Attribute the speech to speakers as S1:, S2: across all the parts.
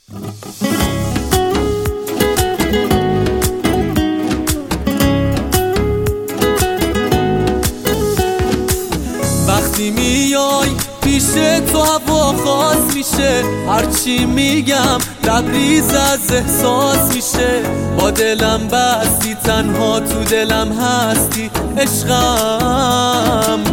S1: وقتی میای پیش تو هوا خاص میشه، هرچی میگم لبریز از احساس میشه. با دلم بستی تنها تو دلم هستی عشقم.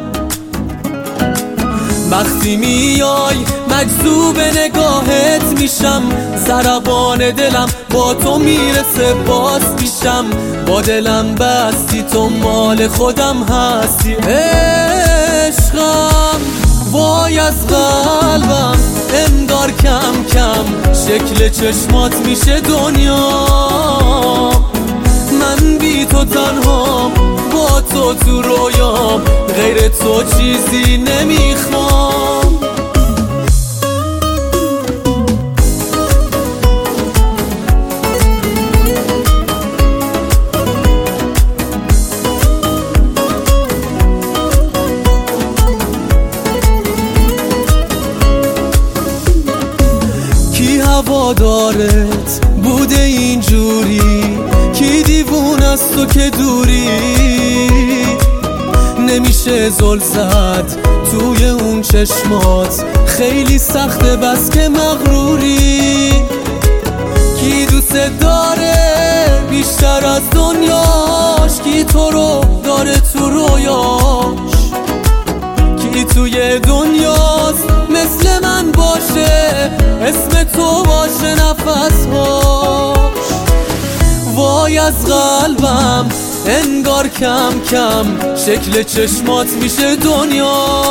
S1: وقتی میای مجذوب نگاهت میشم، ضربان دلم با تو میرسه باز میشم. با دلم بستی تو مال خودم هستی عشقم. وای از قلبم انگار کم کم شکل چشمات میشه دنیا. من بی تو تنهام، با تو تو رویام، غیر تو چیزی نمیخوام. هوادارت بوده اینجوری، کی دیوون است تو که دوری. نمیشه زل زد توی اون چشمات، خیلی سخته بس که مغروری. کی دوست داره بیشتر از دنیاش، کی تو رو داره تو رویاش. کی توی دنیاست مثل من باشه، اسم تو باشه نفسهاش. وای از قلبم انگار کم کم شکل چشمات میشه دنیا.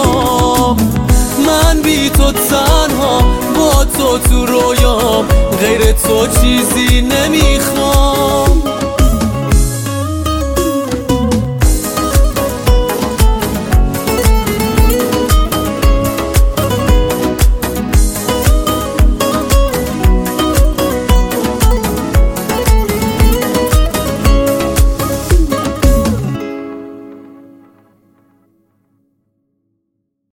S1: من بی تو تنها، با تو تو رویام، غیر تو چیزی نمیخوام.